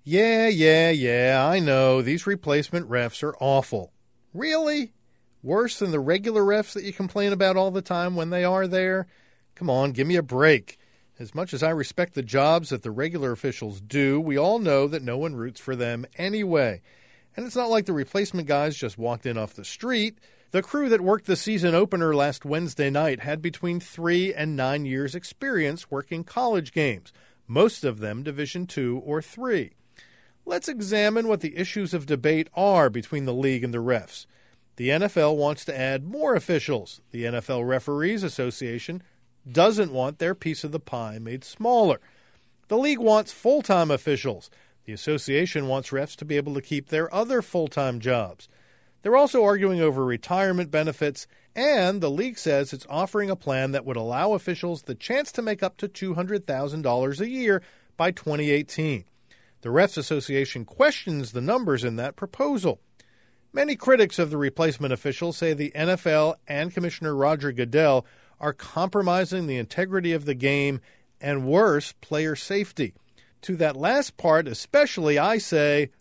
Yeah, I know. These replacement refs are awful. Really? Worse than the regular refs that you complain about all the time when they are there? Come on, give me a break. As much as I respect the jobs that the regular officials do, we all know that no one roots for them anyway. And it's not like the replacement guys just walked in off the street. The crew that worked the season opener last Wednesday night had between 3 and 9 years' experience working college games, most of them Division II or III. Let's examine what the issues of debate are between the league and the refs. The NFL wants to add more officials. The NFL Referees Association doesn't want their piece of the pie made smaller. The league wants full-time officials. The association wants refs to be able to keep their other full-time jobs. They're also arguing over retirement benefits, and the league says it's offering a plan that would allow officials the chance to make up to $200,000 a year by 2018. The Refs Association questions the numbers in that proposal. Many critics of the replacement officials say the NFL and Commissioner Roger Goodell are compromising the integrity of the game and, worse, player safety. To that last part especially, I say,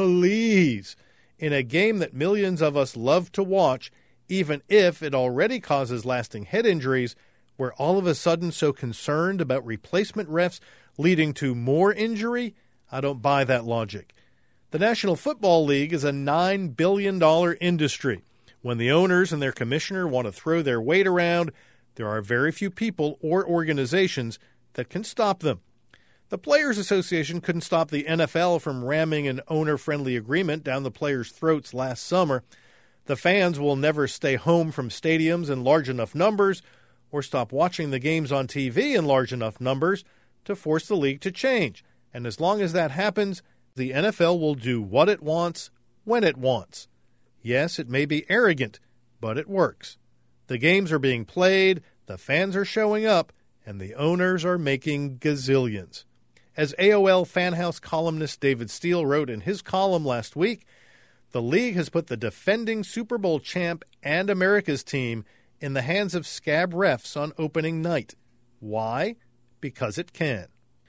please. In a game that millions of us love to watch, even if it already causes lasting head injuries, we're all of a sudden so concerned about replacement refs leading to more injury? I don't buy that logic. The National Football League is a $9 billion industry. When the owners and their commissioner want to throw their weight around, there are very few people or organizations that can stop them. The Players Association couldn't stop the NFL from ramming an owner-friendly agreement down the players' throats last summer. The fans will never stay home from stadiums in large enough numbers or stop watching the games on TV in large enough numbers to force the league to change. And as long as that happens, the NFL will do what it wants, when it wants. Yes, it may be arrogant, but it works. The games are being played, the fans are showing up, and the owners are making gazillions. As AOL Fanhouse columnist David Steele wrote in his column last week, the league has put the defending Super Bowl champ and America's team in the hands of scab refs on opening night. Why? Because it can.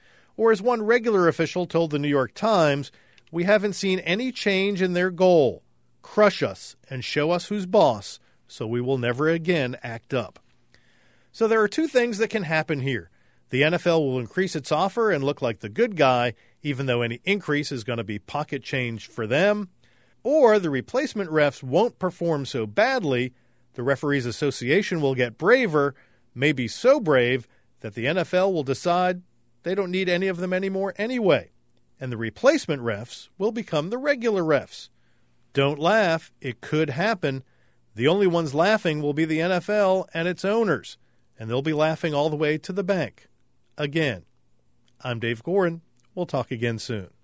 Or as one regular official told the New York Times, we haven't seen any change in their goal. Crush us and show us who's boss, so we will never again act up. So there are two things that can happen here. The NFL will increase its offer and look like the good guy, even though any increase is going to be pocket change for them. Or the replacement refs won't perform so badly, the Referees Association will get braver, maybe so brave that the NFL will decide they don't need any of them anymore anyway, and the replacement refs will become the regular refs. Don't laugh, it could happen. The only ones laughing will be the NFL and its owners, and they'll be laughing all the way to the bank. Again, I'm Dave Gorin. We'll talk again soon.